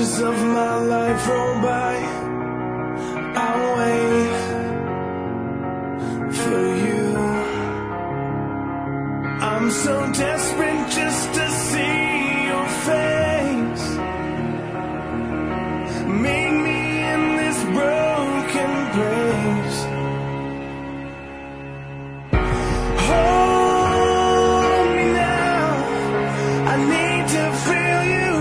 Inches of my life roll by, I'll wait for you. I'm so desperate just to see your face. Meet me in this broken place. Hold me now, I need to feel you.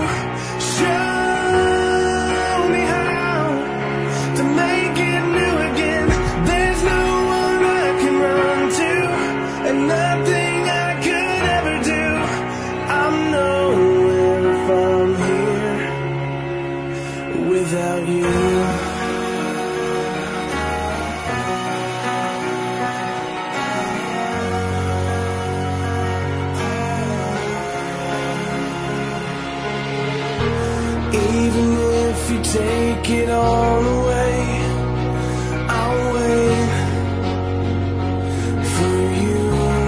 Show me how to make it new again. There's no one I can run to, and nothing I could ever do. I'm nowhere if I'm here without you. Even if you take it all away, I'll wait for you.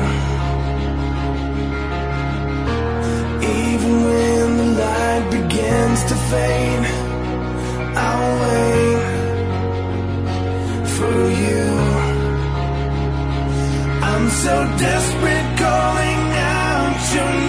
Even when the light begins to fade, I'll wait for you. I'm so desperate, calling out your